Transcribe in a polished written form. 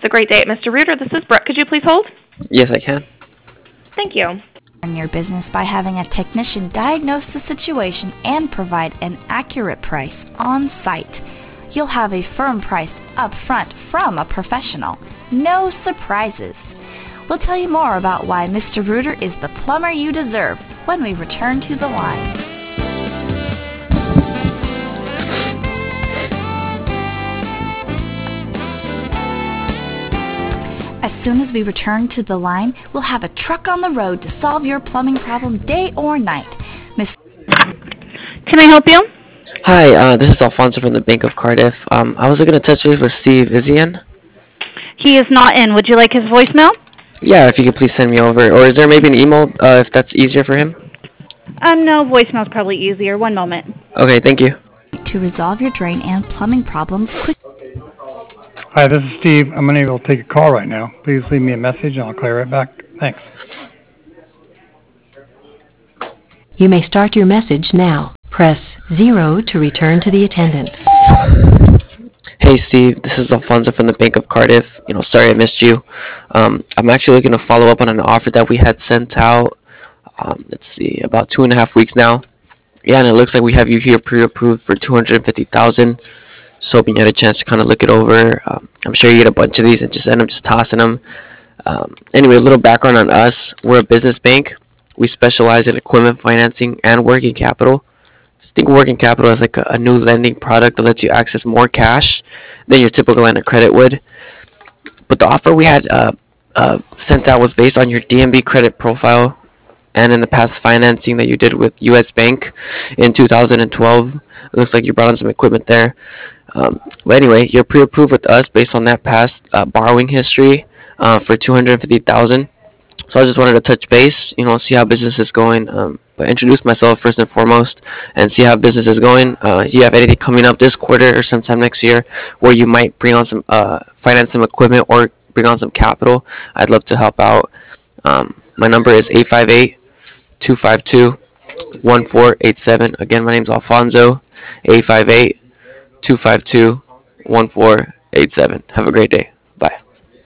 a great day at Mr. Rooter. This is Brooke. Could you please hold? Yes, I can. Thank you. Run your business by having a technician diagnose the situation and provide an accurate price on site. You'll have a firm price up front from a professional. No surprises. We'll tell you more about why Mr. Rooter is the plumber you deserve when we return to the line. As soon as we return to the line, we'll have a truck on the road to solve your plumbing problem day or night. Can I help you? Hi, this is Alfonso from the Bank of Cardiff. I was looking to touch base with Steve. Is he in? He is not in. Would you like his voicemail? Yeah, if you could please send me over. Or is there maybe an email if that's easier for him? No, voicemail's probably easier. One moment. Okay, thank you. To resolve your drain and plumbing problems quickly. Hi, this is Steve. I'm unable to take a call right now. Please leave me a message and I'll call you right back. Thanks. You may start your message now. Press 0 to return to the attendant. Hey Steve, this is Alfonso from the Bank of Cardiff. Sorry I missed you. I'm actually looking to follow up on an offer that we had sent out, let's see, about 2.5 weeks now. Yeah, and it looks like we have you here pre-approved for $250,000. So hoping you had a chance to kind of look it over. I'm sure you get a bunch of these and just end up just tossing them. Anyway, a little background on us. We're a business bank. We specialize in equipment financing and working capital. Just think of working capital as like a new lending product that lets you access more cash than your typical line of credit would. But the offer we had sent out was based on your DNB credit profile and in the past financing that you did with US Bank in 2012. It looks like you brought on some equipment there. But anyway, you're pre-approved with us based on that past borrowing history for $250,000. So I just wanted to touch base, see how business is going, but introduce myself first and foremost and see how business is going. Do you have anything coming up this quarter or sometime next year where you might bring on some, finance some equipment or bring on some capital? I'd love to help out. My number is 858-252-1487. Again, my name's Alfonso, 858-252-1487. Have a great day.